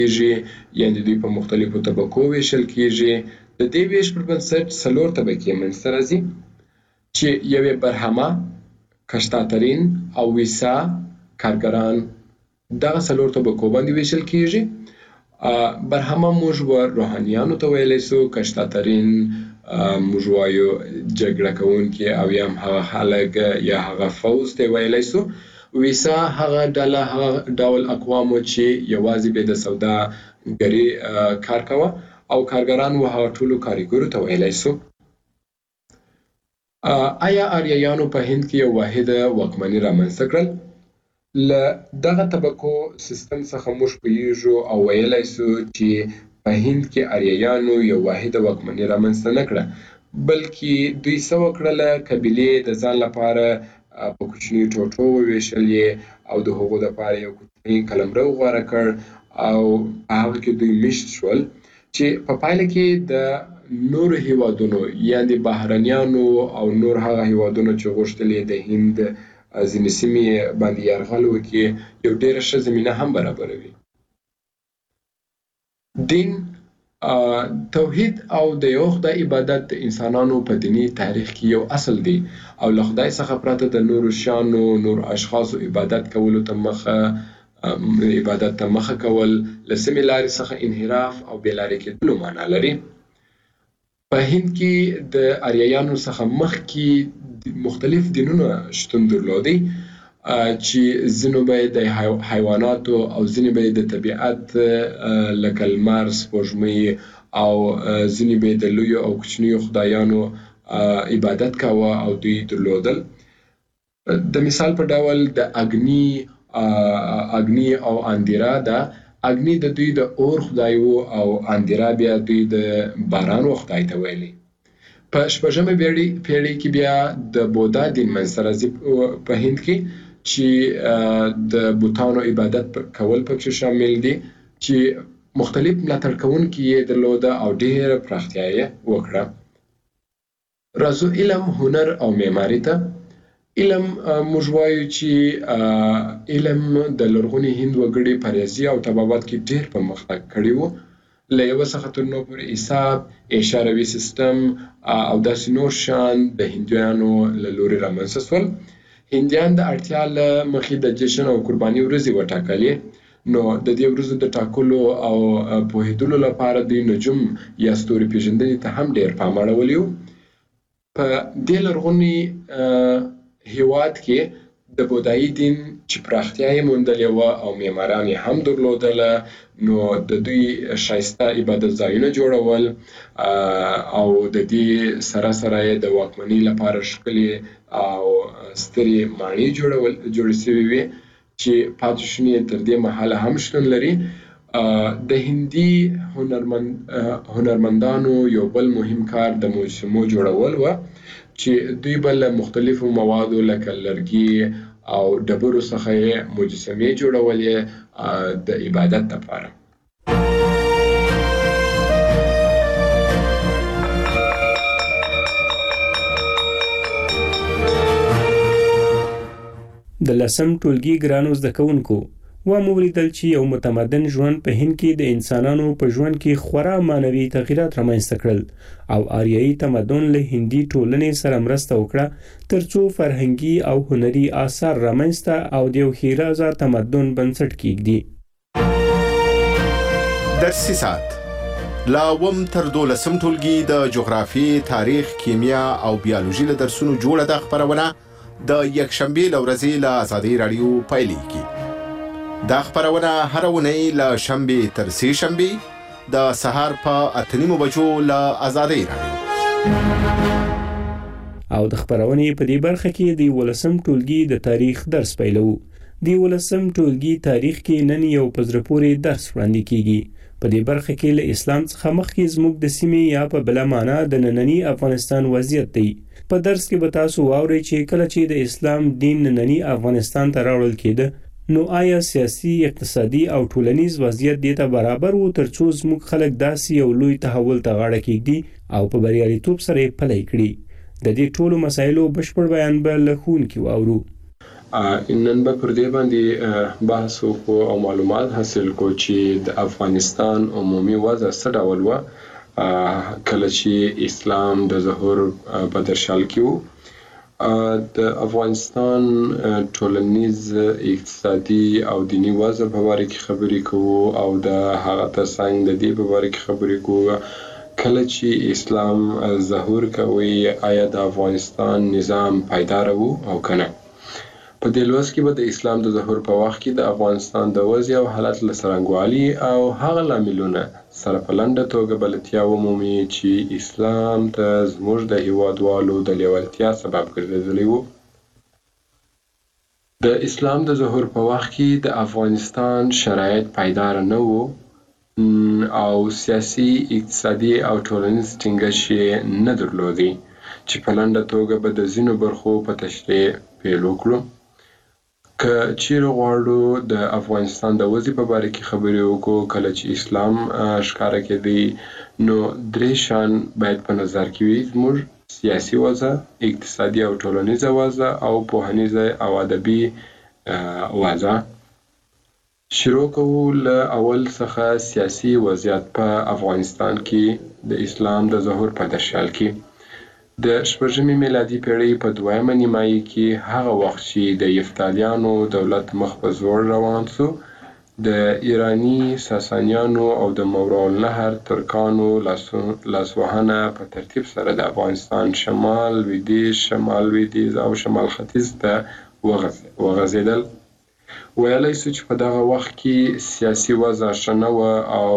کیږي، یعنې دوی په مختلفو طبقو ویشل کیږي. د دې ویش پر بنسټ 4 طبقې منځته راځي چې یوې برهمه، کشتاترین او ویسا کارګران دغه 4 طبقو باندې ویشل کیږي. برهمه موږ روحانیانو ته ویلی سو، کشتاترین موږ وایو جګړه کوونکي او یا هم هغه خلک یا هغه فوز ته ویلی سو. ویسا هغه ډله، هغه ډول اقوامو چې یوازې به د سوداګري کار کوه، او کارګران و هغه ټولو کارګرو ته ویلی سو. آیا آریایانو په هند کې یو واحده واکمني رامنځته کړل؟ له دغه طبقو سیستم څخه موږ پوهیږو او ویلی سو چې په هند کې آریایانو یو واحده واکمني رامنځته نه کړه، بلکې دوی څه وکړله، قبیلې د ځان لپاره په کوچنیو ټوټو وویشلې او د هغو دپاره یو کوچنی قلمرو غوره کړ او په هغه کې دوی میشت شول، چې په پایله کې د نورو هیوادونو یعنې بهرنیانو او نور هغه هیوادونو چې غوښتل د هند ځینې سیمې باندې یرغل وکړي یو ډېره ښه زمینه هم برابروي. دین، توحید او د یو خدای عبادت د انسانانو په دینی تاریخ کې یو اصل دی او له خدای څخه پرته د نورو شیانو، نور اشخاصو عبادت کولو ته مخه کول له سمې لارې څخه انحراف او بې لارې کېدلو معنا لري. په هند کې د آریایانو څخه مخکې مختلف دینونه شتون درلودی چې ځینو به د حیواناتو او ځینې به د طبیعت لکه لمر، سپوږمۍ او ځینې به د لویو او کوچنیو خدایانو عبادت کاوه او دوی درلودل. د مثال په ډول د اګنی او اندیرا ده. اګنی د دوی د اور خدای و او اندیرا بیا دوی د باران و خدای ته ویلي. په 6مه پیړۍ کې بیا د بودا دین منځته راځي په هند کې چې د بوتانو عبادت کول پکې شامل دي چې مختلف ملاتړ کوونکي یې درلوده او ډېره پراختیا یې وکړه. راځو علم، هنر او معماري ته. علم موږ وایو چې علم د لرغوني هند وګړي په ریاضي او طبابت کې ډېر پرمختګ کړی و. له یوه څخه تر نورو پورې حساب، اشاروي سیستم او داسې نور شیان د هندیانو له لورې رامنځته سول. هندیان د اړتیا له مخې د جشن او قرباني ورځې وټاکلې، نو د دې ورځو د ټاکلو او پوهېدلو لپاره دوی نجوم یا ستوري پېژندنې ته هم ډېر پام اړولی و. په دې لرغوني هیواد کې د بودایي دین چې پراختیا یې موندلې وه او معماران یې هم درلودله، نو د دوی ښایسته عبادت ځایونه جوړول او د دې سره سره یې د واکمنۍ لپاره ښکلې او سترې ماڼۍ جوړې سوي وې چې پاتې شونې تر دې مهاله هم شتون لري. د هندي هنرمندانو یو بل مهم کار د مجسمو جوړول و چې دوی به له مختلفو موادو لکه لرګي او ډبرو څخه یې مجسمې جوړولې د عبادت لپاره. د 10م ټولګي ګرانو زده کوونکو، ومو ولیدل چې یو متمدن ژوند په هند کې د انسانانو په ژوند کې خورا معنوي تغییرات رامنځته کړل او آریایي تمدن له هندي ټولنې سره مرسته وکړه ترڅو فرهنګي او هنري آثار رامنځته او د یو ښېرازه تمدن بنسټ کیږدي. درسي ساعت لا اووم تر 12م ټولګي د جغرافیې، تاریخ، کیمیا او بیالوژي له درسونو جوړه ده خپرونه د یکشنبې له ورځې له ازادۍ راډیو پیلېږي. دا خپرونه هره اونۍ له شنبې تر سې شنبې د سهار په 8:30 بجو له ازادۍ راډیو. او د خپرونې په دې برخه کې د 11م ټولګي د تاریخ درس پیلوو. د 11م ټولګي تاریخ کې نن یو په زړه پورې درس وړاندې کیږي. په دې برخه کې له اسلام څخه مخکې زموږ د سیمې یا په بله معنا د ننني افغانستان وضعیت دی. په درس کې به تاسو واورئ چې کله چې د اسلام دین ننني افغانستان ته راوړل کېده، نو آیا سیاسي، اقتصادي او ټولنیز وضعیت دې ته برابر و ترڅو زموږ خلک داسې یو لوی تحول ته غاړه کېږدي او په بریالیتوب سره یې پلی کړي؟ د دې ټولو مسایلو بشپړ بیان به له ښوونکي واورو. نن به پر دې باندې بحث وکړو او معلومات حاصل کړو چې د افغانستان عمومي وضع څه ډول وه کله چې اسلام د ظهور په درشل کې و. د افغانستان ټولنیز، اقتصادي او دینی وضع په باره کې خبرې کوو او د هغه ترڅنګ د دې په باره کې خبرې کوو کله چې اسلام ظهور کوي آیا د افغانستان نظام پایدار و او کنه. په دې لوست کې به د اسلام د ظهور په وخت کې د افغانستان د وضع او حالت له څرنګوالي او هغه لاملونه سره په لنډه توګه بلدتیا ومومي چې اسلام ته زموږ د هیوادوالو د لیوالتیا سبب ګرځېدلی و. د اسلام د ظهور په وخت کې د افغانستان شرایط پایدار نه وو او سیاسي، اقتصادي او ټولنیز ټینګښت یې نه درلودی چې په لنډه توګه به د ځینو برخو په تشریح پیل وکړو. که چیرې غواړو د افغانستان د وضع په باره کې خبرې وکړو کله چې اسلام ښکاره کېدی نو درې شیان باید په نظر کې وي: زموږ سیاسي وضع، اقتصادي او ټولنیزه وضع او پوهنیزه او ادبي وضع. شروع کوو له اول څخه سیاسي وضعیت په افغانستان کې د اسلام د ظهور په درشل کې. د شپږمې میلادي پیړۍ په دویمه نیمایي کې هغه وخت چې د یفتالیانو دولت مخ په زوړ روان سو، د ایرانی ساسانیانو او د ماوراءالنهر ترکانو لاسوهنه په ترتیب سره د افغانستان شمال لویدیځ، شمال لویدیځ او شمال ختیځ ته وغځېدل. ویلی سو چې په دغه وخت کې سیاسي وضع ښه نه وه او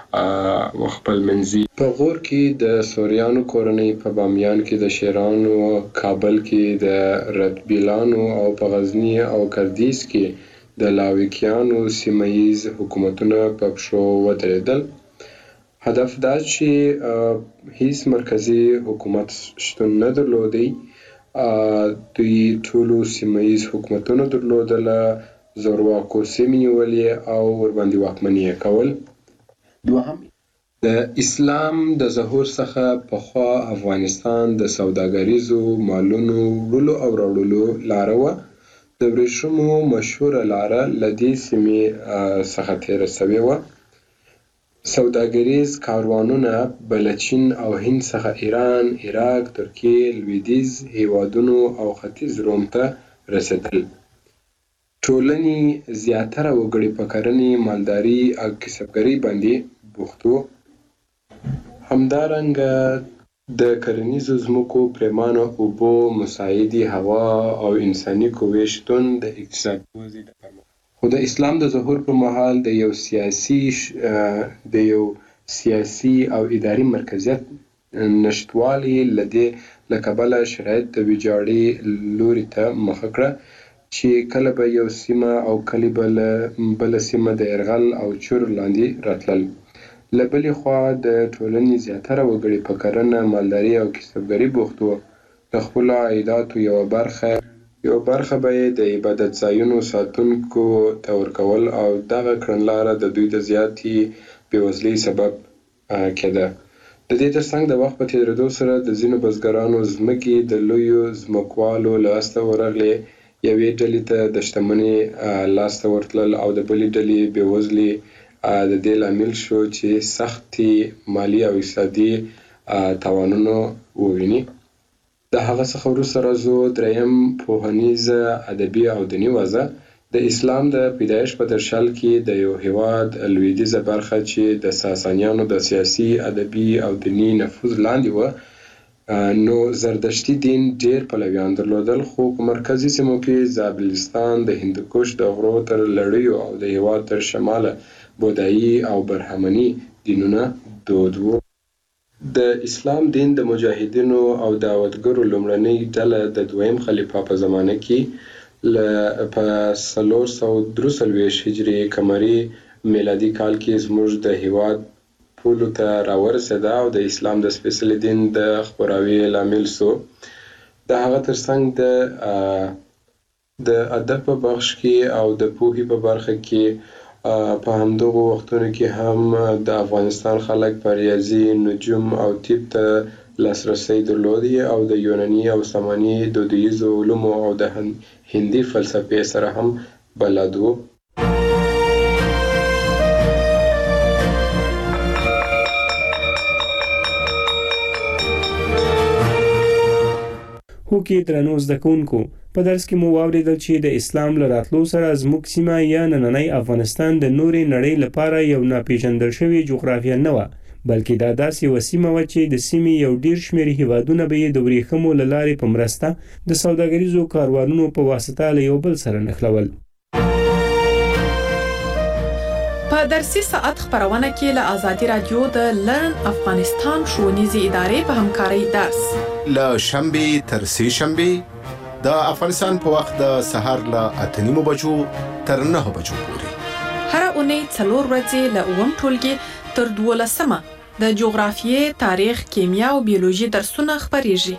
خپلمنځي. په غور کې د سوریانو کورنۍ، په بامیان کې د شیرانو، کابل کې د ردبیلانو او په غزني او کردیز کې د لاویکیانو سیمه ییز حکومتونه په پښو ودرېدل. هدف دا چې هیڅ مرکزي حکومت شتون نه درلودی. دوی ټولو سیمه ییز حکومتونه درلودله، زورواکو سیمې نیولې او ورباندې واکمني یې کول. دوهم، د اسلام د ظهور څخه پخوا افغانستان د سوداګریزو مالونو وړلو او راوړلو لاره وه. د ورېښمو مشهوره لاره له دې سیمې څخه تېره سوې وه. سوداګریز کاروانونه به له چین او هند څخه ایران، عراق، ترکیې، لویدیځ هیوادونو او ختیځ روم ته رسېدل. ټولنې زیاتره وګړي په کرنې، مالداري او کسبګرۍ باندې بوخت وو. همدارنګه د کرنیزو ځمکو، پرېمانه اوبو، مساعدې هوا او انساني قوې شتون د اقتصادي وضع د پرمختګ. خو د اسلام د ظهور پر مهال د یو سیاسي او اداري مرکزیت نشتوالي له کبله شرایط د ویجاړۍ لوري ته مخه کړه چې کله به یو سیمه او کله بله سیمه د یرغل او چور لاندې راتلل. له بلې خوا د ټولنې زیاتره وګړي په کرنه، مالداري او کسبګرۍ بوخت وو. د خپلو عایداتو یوه برخه به یې د عبادت ځایونو ساتونکو ته ورکول او دغه کړنلاره د دوی د زیاتې بېوزلۍ سبب کېده. د دې ترڅنګ د وخت په تېرېدو سره د ځینو بزګرانو ځمکې د لویو ځمکوالو لاسته ورغلې. یوې ډلې ته د شتمنۍ لاسته ورتلل او د بلې ډلې بېوزلي د دې لامل شو چې سختې مالي او اقتصادي تاوانونه وویني. د هغه څخه وروسته راځو دریم، پوهنیزه، ادبي او دیني وضع. د اسلام د پیدایښت په درشل کې د یو هیواد لویدیځه برخه چې د ساسانیانو د سیاسي، ادبي او دیني نفوذ لاندې وه نو زردشتي دین ډیر پلویان درلودل، خو په مرکزي سیمو کې زابلستان، د هندوکش د غرو تر لړیو او د هیواد تر شماله بودایي او برهمني دینونه دود وو. د اسلام دین د مجاهدینو او دعوتګرو لومړنۍ ډله د دویم خلیفه په زمانه کې په 443 هجري قمري میلادي کال کې زموږ د هیواد پولو ته راورسېده او د اسلام د سپېڅلي دین د خپراوي لامل سو. د هغه ترڅنګ د ادب په بخش کې او د پوهې په برخه کې په همدغو وختونو کې هم د افغانستان خلک په ریاضي، نجوم او طب ته لاسرسی درلودی او د یوناني او ساماني دودیزو علومو او د هندي فلسفې سره هم بلد و. هوکې درنو زده کوونکو، په درس کې مو واورېدل چې د اسلام له راتلو سره زموږ سیمه یا نننی افغانستان د نورې نړۍ لپاره یو ناپېژندل شوې جغرافیه نه وه، بلکې دا داسې یوه سیمه وه چې د سیمې یو ډېر شمېر هیوادونه به یې د ورېښمو له لارې په مرسته د سوداګریزو کاروانونو په واسطه له یو بل سره نښلول. په درسي ساعت خبرونه کې له آزادي رادیو د لرن افغانستان ښوونیزې ادارې په همکارۍ درس له شنبې تر سې شنبې د افغانستان په وخت د سهار له 8:30 بجو تر 9 بجو پورې هر اونۍ 4 ورځې له 9 ټولګي تر 12 د جغرافیې، تاریخ، کیمیا او بیولوژي درسونه خبرېږي.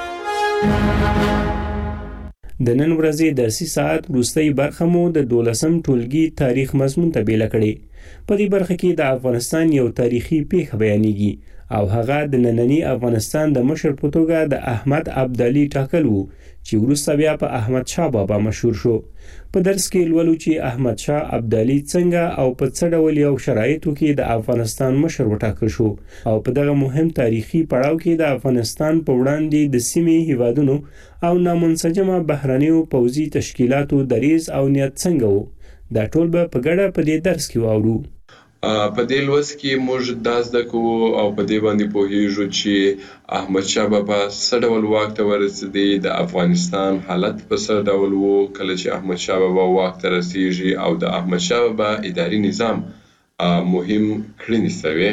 د نن ورځې درسي ساعت وروستۍ برخه مو د 12م ټولګي تاریخ مضمون ته بیله کړې. په دې برخه کې د افغانستان یو تاریخي پیښه بیانېږي او هغه د ننني افغانستان د مشر په توګه د احمد ابدالي ټاکل وو چې وروسته بیا په احمد شاه بابا مشهور شو. په درس کې لولو چې احمد شاه ابدالي څنګه او په څه ډول یو شرایطو کې د افغانستان مشر وټاکل شو او په دغه مهم تاریخي پړاو کې د افغانستان په وړاندې د سیمې هیوادونو او نامنسجمه بهرنیو پوځي تشکیلاتو دریځ او نیت څنګه وو. دا ټول به په ګډه په دې درس کې واورو. په دې لوست کې موږ دا زده کوو او په دې باندې پوهیږو چې احمد شاه بابا څه ډول واک ته ورسېدی، د افغانستان حالت په څه ډول وو کله چې احمد شاه بابا واک ته رسیږي او د احمد شاه بابا اداري نظام مهم کړنې سوې.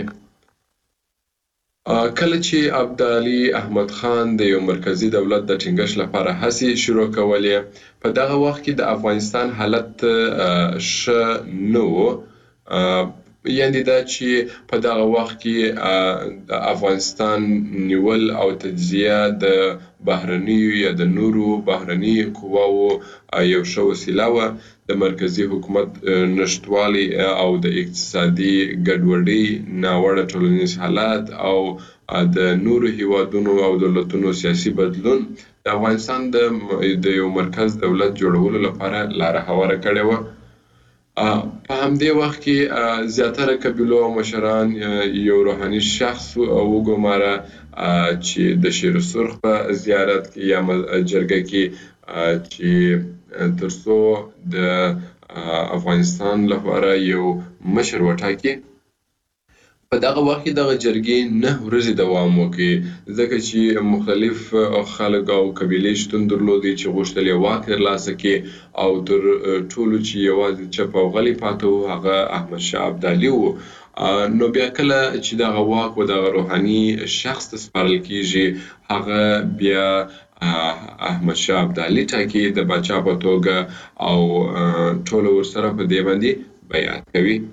کله چې ابدالي احمد خان د یو مرکزی دولت د ټینګښت لپاره هڅې شروع کولې، په دغه وخت کې د افغانستان حالت ښه نه و. یعنې دا چې په دغه وخت کې د افغانستان نیول او تجزیه د بهرنیو یا د نورو بهرني قواو یو ښه وسیله وه. د مرکزي حکومت نشتوالی او د اقتصادي ګډوډۍ، ناوړه ټولنیز حالات او د نورو هیوادونو او دولتونو سیاسي بدلون د افغانستان د یو مرکز دولت جوړولو لپاره لاره هواره کړې وه. په همدې وخت کې زیاتره قبیلو او مشران یو روحاني شخص وګماره چې د شیر سرخ په زیارت کې یا جرګه کې چې ترڅو د افغانستان لپاره یو مشر وټاکي. په دغه وخت کې دغه جرګې 9 ورځې دوام وکړي، ځکه چې مختلف خلک او قبیلې شتون درلودي چې غوښتل یې واک ترلاسه کړي او تر ټولو چې یوازې چپ او غلی پاته و هغه احمد شاه ابدالي و. نو بیا کله چې دغه واک و دغه روحاني شخص ته سپارل کیږي، هغه بیا احمد شاه ابدالي ټاکي د باچا په توګه او ټول ورسره په دې باندې بیعت کوي.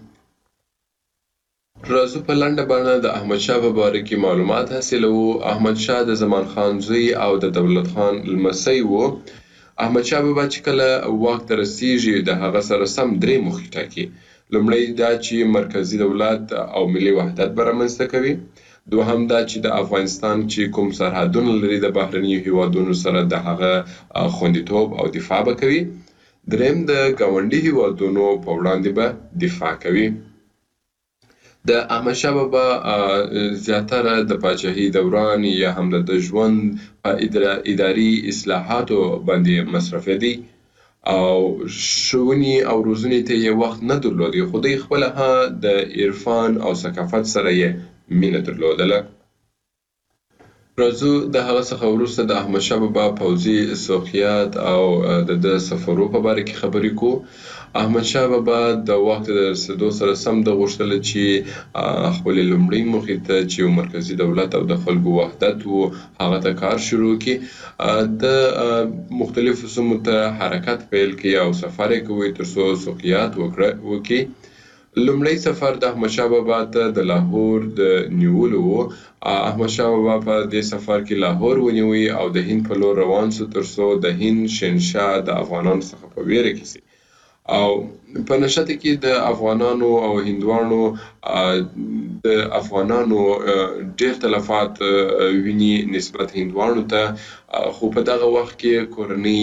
راځو په لنډه بڼه د احمد شاه په باره کې معلومات حاصلوو. احمد شاه د زمان خان زوی او د دولت خان لمسی و. احمد شاه بابا چې کله واک ته رسیږي د هغه سره سم 3 موخې ټاکي. لومړی دا چې مرکزی دولت او ملي وحدت به رامنځته کوي. دوهم دا چې د افغانستان چې کوم سرحدونه لري د بهرنیو هیوادونو سره د هغه خوندیتوب او دفاع به کوي. دریم د ګاونډي هیوادونو په وړاندې به دفاع کوي. د احمد شاه بابا زیاتره د پاچاهۍ دوران یا هم د ژوند په اداري اصلاحاتو باندې مصرفېدی او ښوونې او روزنې ته یې وخت نه درلودی، خو دوی خپله د عرفان او ثقافت سره یې مینه درلودله. راځو د هغه څخه وروسته د احمد شاه بابا پوځي سوقیات او د سفرو په باره کې خبرې کوو. احمد شاه بابا د واک ته د رسېدو سره سم د غوښتل چې خپلې لومړۍ موخې ته چې یو مرکزي دولت او د خلکو وحدت و هغه ته کار شروع کړي. د مختلفو سیمو ته حرکت پیل کړي او سفر یې کوي ترڅو سوقیات وکړي. لومړی سفر د احمد شاه بابا ته د لاهور د نیولو و. احمد شاه بابا په دې سفر کې لاهور ونیوي او د هند په لور روان سو ترڅو د هند شهنشاه د افغانانو څخه په ویره کې سي او په نشته کې د افغانانو او هندوانو د افغانانو ډېر تلفات ویني نسبت هندوانو ته، خو په دغه وخت کې کورنۍ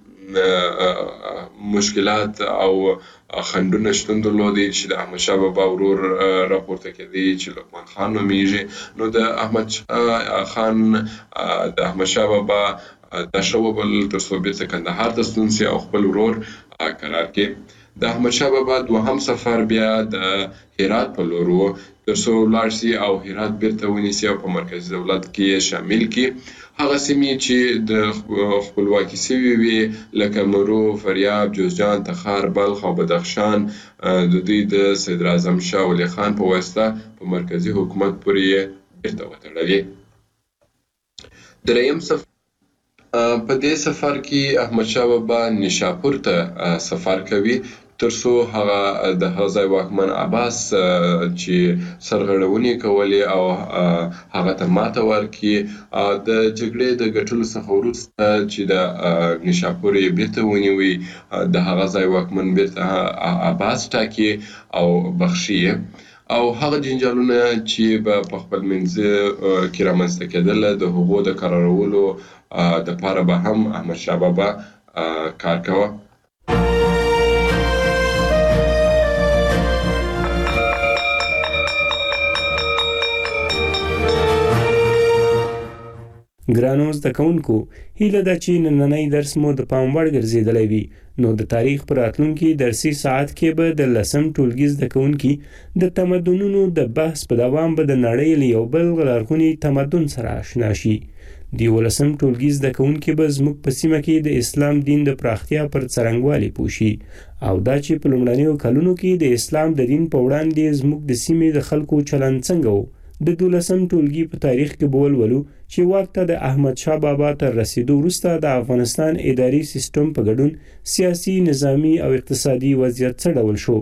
مشکلات او خنډونه شتون درلودي چې د احمدشاه بابا ورور راپورته کېدی چې لقمان خان نومیږي. نو د احمدشاه بابا دا ښه وبلل تر څو بیرته کندهار ته ستون سي او خپل ورور قرار کړي. د احمدشاه بابا دوهم سفر بیا د هرات په لور و تر څو ولاړ سي او هرات بیرته ونیسي او په مرکزي دولت کې شامل کړي. هغه سیمې چې د خپلواکي سوي وي لکه مرو، فاریاب، جوزجان، تخار، بلخ او بدخشان د دوی د صدر اعظم شاه ولي خان په واسطه په مرکزي حکومت پورې بیرته وتړلې. دریم سفر په دې سفر کې احمدشاه بابا نیشاپور ته سفر کوي تر څو هغه د هغه ځای واکمن عباس چې سرغړونې کولې او هغه ته ماته ورکړي. د جګړې د ګټلو څخه وروسته چې د نیشاپور یې بیرته ونیوي، د هغه ځای واکمن بیرته عباس ټاکي او بخښي او هغه جنجالونه چې په خپل منځ کې رامنځته کېدل د هغو د قرارولو د پاره به هم احمدشاه بابا کار کوه. ګرانو زده کوونکو، هیله ده چې نننی درس مو د پام وړ ګرځېدلی وي. نو د تاریخ په راتلونکي درسي ساعت کې به د 10م ټولګي زده کوونکي د تمدنونو د بحث په دوام به د نړۍ له یو بل لرغوني تمدن سره آشنا شي. د 11م ټولګي زده کوونکي به زموږ په سیمه کې د اسلام دین د پراختیا پر څرنګوالي پوه شي او دا چې په لومړنیو کلونو کې د اسلام د دین په وړاندې زموږ د سیمې د خلکو چلند څنګه و. د 12م ټولګي په تاریخ کې به ولولو چې واک ته د احمدشاه بابا تر رسیدو وروسته د افغانستان اداري سیستم په ګډون سیاسي، نظامي او اقتصادي وضعیت څه ډول شو.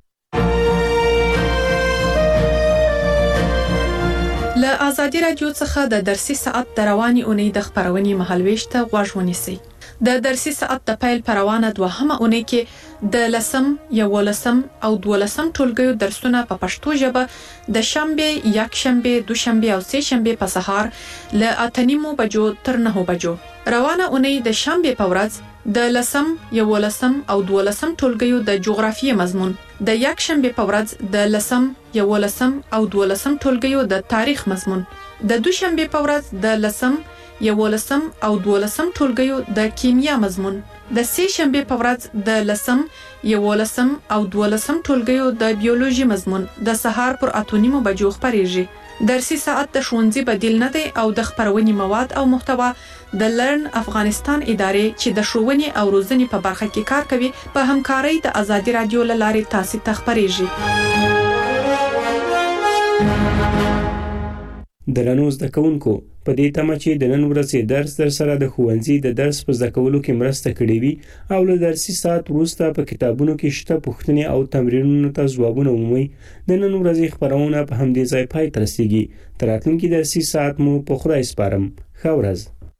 له آزادي راډیو څخه د درسي ساعت د رواني اونۍ د خپرونې مهالویش ته غوږ ونیسئ. د درسي ساعت د پیل پر روانه دوهمه اونۍ کې د 10م، 11م او 12م ټولګیو درسونه په پښتو ژبه د شنبه، یکشنبه، دوشنبه او سه شنبه په سهار له 8:30 بجو تر 9 بجو. روانه اونۍ د شنبه په ورځ د 10م، 11م او 12م ټولګیو د جغرافیې مضمون، د یکشنبه په ورځ د 10م، 11م او 12م ټولګیو د تاریخ مضمون، د دوشنبه په ورځ د 10م، 11م او 12م ټولګیو د کیمیا مضمون، د سه شنبه په ورځ د 10م، 11م او 12م ټولګیو د بیولوژي مضمون د سهار پر 8:30 بجو خپریږي. درسي ساعت د ښوونځي بدیل نه دی او د خپرونې مواد او محتوا د لرن افغانستان ادارې چې د ښوونې او روزنې په برخه کې کار کوي په همکارۍ د آزادي راډیو له لارې تاسو ته خپریږي. درنو زده کوونکو، په دې تمه چې د نن ورځې درس در سره د ښوونځي د درس په زده کولو کې مرسته کړې وي او له درسي ساعت وروسته په کتابونو کې شته پوښتنې او تمرینونو ته ځوابونه ومومئ. د نن ورځې خپرونه په همدې ځای پای ته رسیږي. تر راتلونکي درسي ساعت مو په خدای سپارم. ښه ورځ.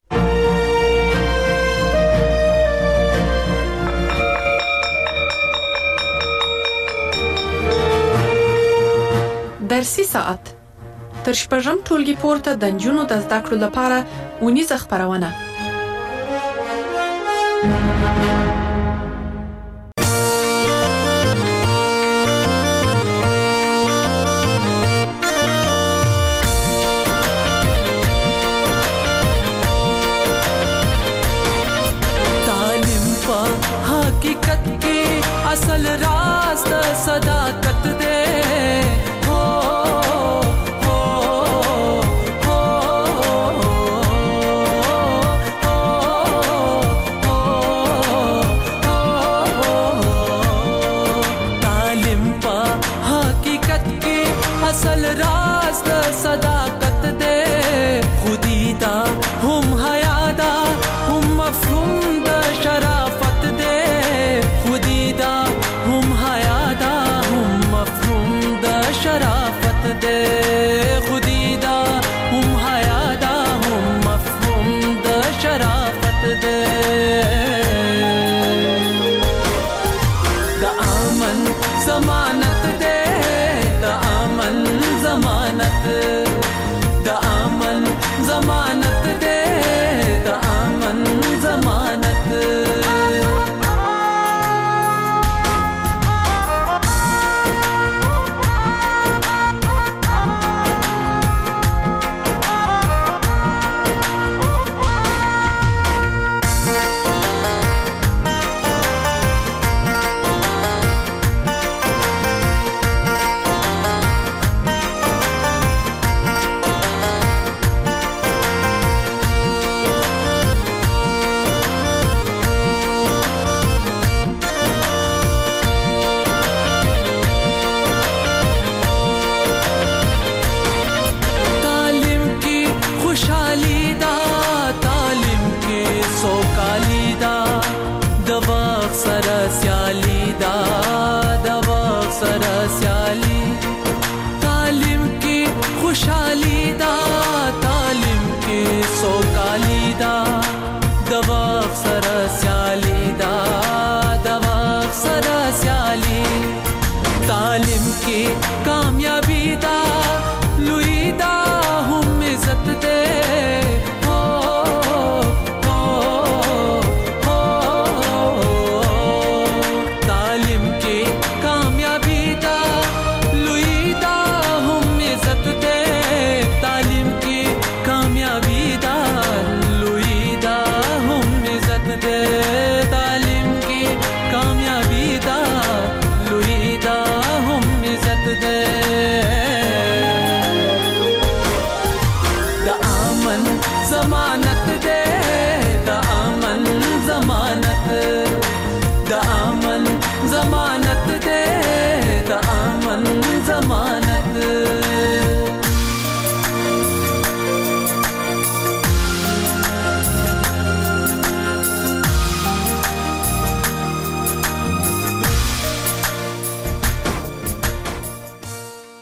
درسي ساعت تر شپږم ټولګي پورته د نجونو د زده کړو لپاره اونیزه خپرونه. تعلیم په حقیقت کې اصل راز د صداقت دی. اصل راز د صداقت دے خودی دا هم حیا دا هم مفهوم د شرافت دے خودی دا هم حیا دا هم مفهوم د شرافت دے خودی دا هم حیا دا هم مفهوم د شرافت دے. د जमानत द अमन जमानत दे द अमन जमानत तालिम की कामयाबी दा लुईदा हम इज्जत दे हो तालिम की कामयाबी दा लुईदा हम इज्जत दे तालिम की कामयाबी दा लुईदा हम इज्जत दे तालिम की कामयाबी दा लुईदा दे द अमन जमानत